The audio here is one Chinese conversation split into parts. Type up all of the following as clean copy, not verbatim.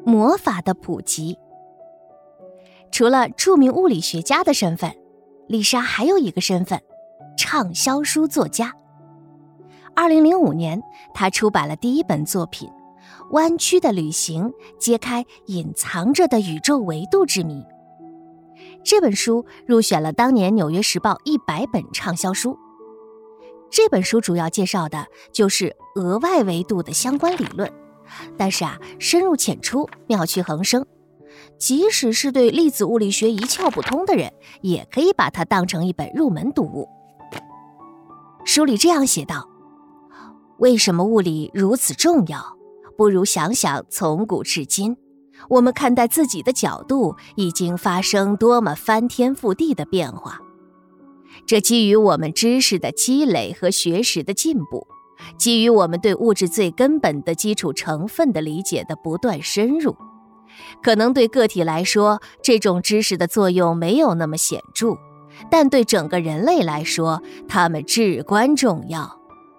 魔法的普及。除了著名物理学家的身份，丽莎还有一个身份，畅销书作家。2005年，她出版了第一本作品《弯曲的旅行：揭开隐藏着的宇宙维度之谜》。这本书入选了当年《纽约时报》100本畅销书。这本书主要介绍的就是额外维度的相关理论，但是深入浅出，妙趣横生。即使是对粒子物理学一窍不通的人，也可以把它当成一本入门读物。书里这样写道：为什么物理如此重要？不如想想从古至今，我们看待自己的角度已经发生多么翻天覆地的变化。这基于我们知识的积累和学识的进步，基于我们对物质最根本的基础成分的理解的不断深入。可能对个体来说，这种知识的作用没有那么显著，但对整个人类来说，它们至关重要。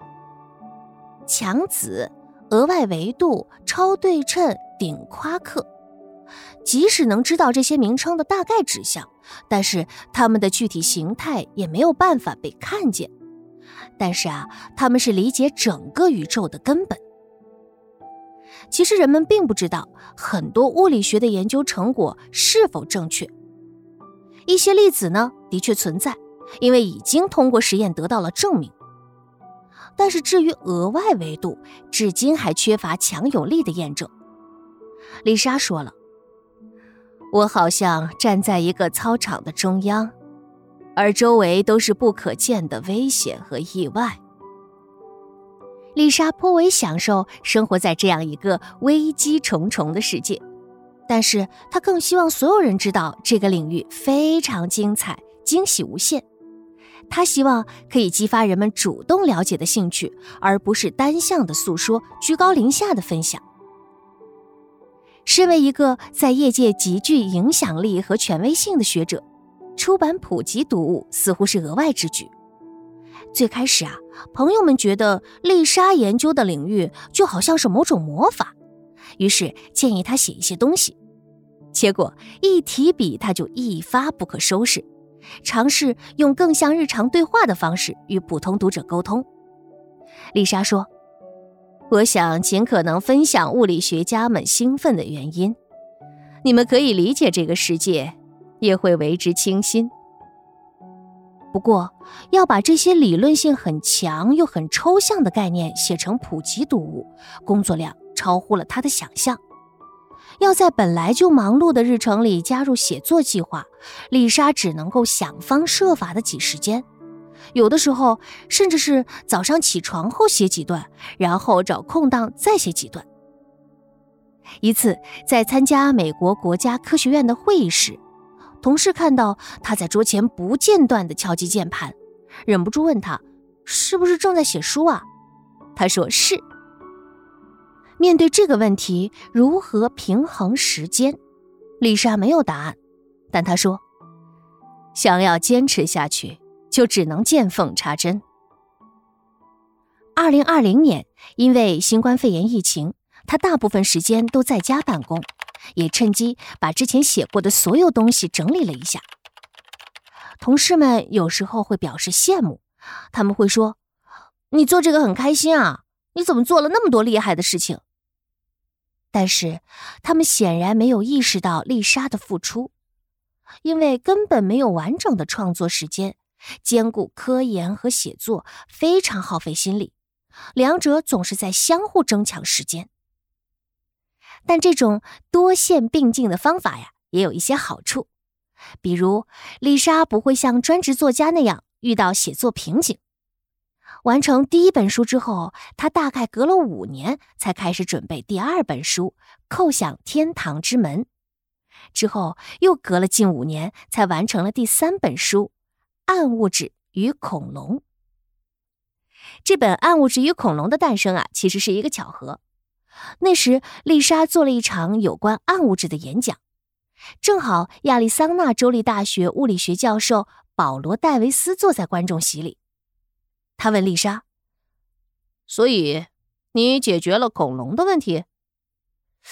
强子、额外维度、超对称、顶夸克，即使能知道这些名称的大概指向，但是它们的具体形态也没有办法被看见。但是它们是理解整个宇宙的根本。其实人们并不知道很多物理学的研究成果是否正确。一些粒子呢，的确存在，因为已经通过实验得到了证明。但是至于额外维度，至今还缺乏强有力的验证。丽莎说了，我好像站在一个操场的中央，而周围都是不可见的危险和意外。丽莎颇为享受生活在这样一个危机重重的世界，但是她更希望所有人知道这个领域非常精彩，惊喜无限。她希望可以激发人们主动了解的兴趣，而不是单向的诉说，居高临下的分享。身为一个在业界极具影响力和权威性的学者，出版普及读物似乎是额外之举。最开始朋友们觉得丽莎研究的领域就好像是某种魔法，于是建议她写一些东西。结果一提笔她就一发不可收拾，尝试用更像日常对话的方式与普通读者沟通。丽莎说，我想尽可能分享物理学家们兴奋的原因，你们可以理解这个世界，也会为之倾心。不过，要把这些理论性很强又很抽象的概念写成普及读物，工作量超乎了他的想象。要在本来就忙碌的日程里加入写作计划，丽莎只能够想方设法地挤时间，有的时候甚至是早上起床后写几段，然后找空档再写几段。一次，在参加美国国家科学院的会议时，同事看到他在桌前不间断地敲击键盘，忍不住问他是不是正在写书啊？他说是。面对这个问题，如何平衡时间，丽莎没有答案，但她说，想要坚持下去，就只能见缝插针。2020年，因为新冠肺炎疫情，她大部分时间都在家办公，也趁机把之前写过的所有东西整理了一下。同事们有时候会表示羡慕，他们会说，你做这个很开心啊，你怎么做了那么多厉害的事情？但是他们显然没有意识到丽莎的付出，因为根本没有完整的创作时间，兼顾科研和写作非常耗费心力，两者总是在相互争抢时间。但这种多线并进的方法也有一些好处，比如丽莎不会像专职作家那样遇到写作瓶颈。完成第一本书之后，她大概隔了5年才开始准备第2本书《叩响天堂之门》，之后又隔了近5年才完成了第3本书《暗物质与恐龙》。这本《暗物质与恐龙》的诞生其实是一个巧合。那时丽莎做了一场有关暗物质的演讲，正好亚利桑那州立大学物理学教授保罗·戴维斯坐在观众席里。他问丽莎，所以你解决了恐龙的问题？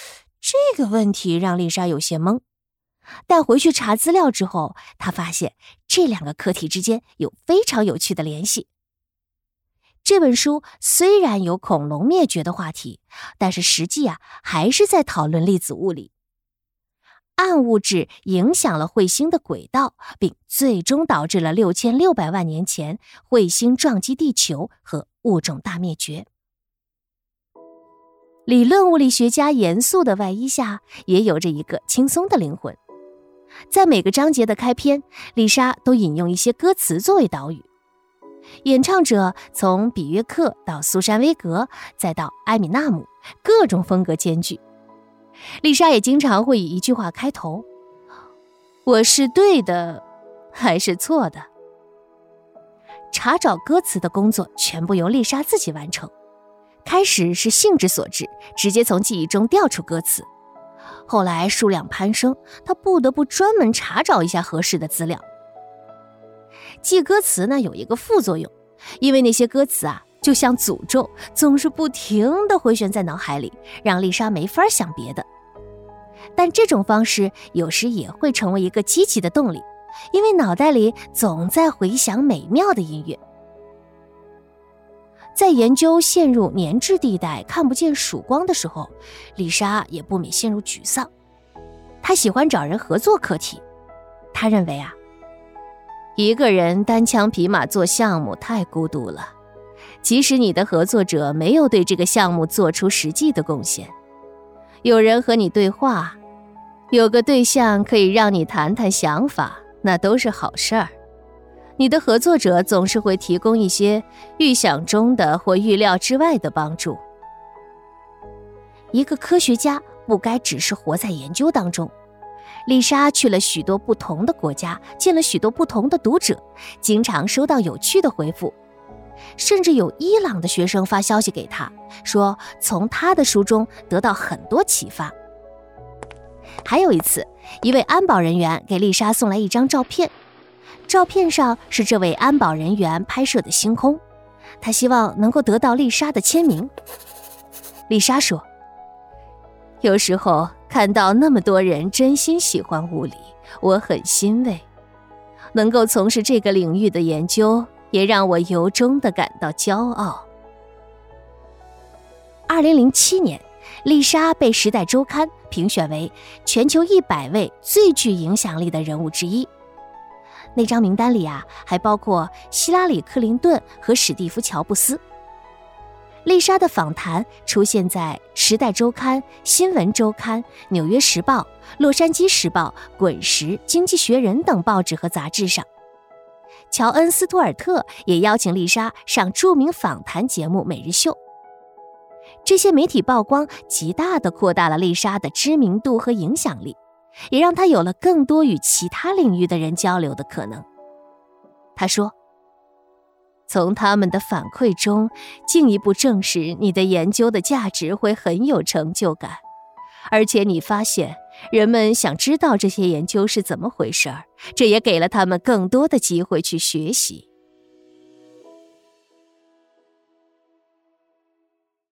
这个问题让丽莎有些懵，但回去查资料之后，她发现这两个课题之间有非常有趣的联系。这本书虽然有恐龙灭绝的话题，但是实际还是在讨论粒子物理。暗物质影响了彗星的轨道，并最终导致了6600万年前彗星撞击地球和物种大灭绝。理论物理学家严肃的外衣下，也有着一个轻松的灵魂。在每个章节的开篇，丽莎都引用一些歌词作为导语。演唱者从比约克到苏珊·威格，再到埃米纳姆，各种风格兼具。丽莎也经常会以一句话开头：我是对的还是错的？查找歌词的工作全部由丽莎自己完成。开始是兴致所致，直接从记忆中调出歌词。后来数量攀升，她不得不专门查找一下合适的资料。记歌词呢有一个副作用，因为那些歌词就像诅咒，总是不停地回旋在脑海里，让丽莎没法想别的。但这种方式有时也会成为一个积极的动力，因为脑袋里总在回响美妙的音乐。在研究陷入粘滞地带看不见曙光的时候，丽莎也不免陷入沮丧。她喜欢找人合作课题。她认为一个人单枪匹马做项目太孤独了，即使你的合作者没有对这个项目做出实际的贡献，有人和你对话，有个对象可以让你谈谈想法，那都是好事儿。你的合作者总是会提供一些预想中的或预料之外的帮助。一个科学家不该只是活在研究当中。丽莎去了许多不同的国家，见了许多不同的读者，经常收到有趣的回复。甚至有伊朗的学生发消息给她，说从她的书中得到很多启发。还有一次，一位安保人员给丽莎送来一张照片，照片上是这位安保人员拍摄的星空，他希望能够得到丽莎的签名。丽莎说，有时候看到那么多人真心喜欢物理，我很欣慰。能够从事这个领域的研究，也让我由衷地感到骄傲。2007年，丽莎被《时代周刊》评选为全球100位最具影响力的人物之一。那张名单里还包括希拉里·克林顿和史蒂夫·乔布斯。丽莎的访谈出现在《时代周刊》、《新闻周刊》、《纽约时报》、《洛杉矶时报》、《滚石》、《经济学人》等报纸和杂志上。乔恩·斯图尔特也邀请丽莎上著名访谈节目《每日秀》。这些媒体曝光极大地扩大了丽莎的知名度和影响力，也让她有了更多与其他领域的人交流的可能。她说，从他们的反馈中进一步证实你的研究的价值会很有成就感，而且你发现人们想知道这些研究是怎么回事，这也给了他们更多的机会去学习。